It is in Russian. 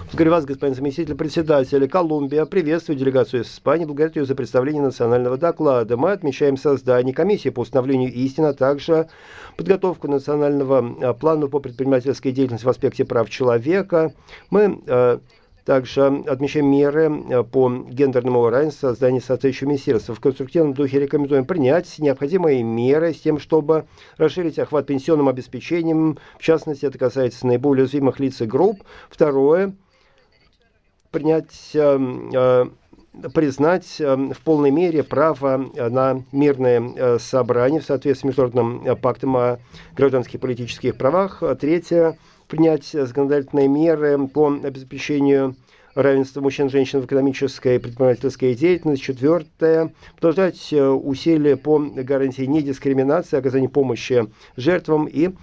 Благодарю вас, господин заместитель председателя. Колумбия приветствует делегацию из Испании, благодарит ее за представление национального доклада. Мы отмечаем создание комиссии по установлению истины, а также подготовку национального плана по предпринимательской деятельности в аспекте прав человека. Мы также отмечаем меры по гендерному равенству, создание соответствующего министерства. В конструктивном духе рекомендуем принять необходимые меры с тем, чтобы расширить охват пенсионным обеспечением. В частности, это касается наиболее уязвимых лиц и групп. Второе, признать в полной мере право на мирное собрание в соответствии с Международным пактом о гражданских и политических правах. Третье, принять законодательные меры по обеспечению равенства мужчин и женщин в экономической и предпринимательской деятельности. Четвертое, продолжать усилия по гарантии недискриминации, оказанию помощи жертвам и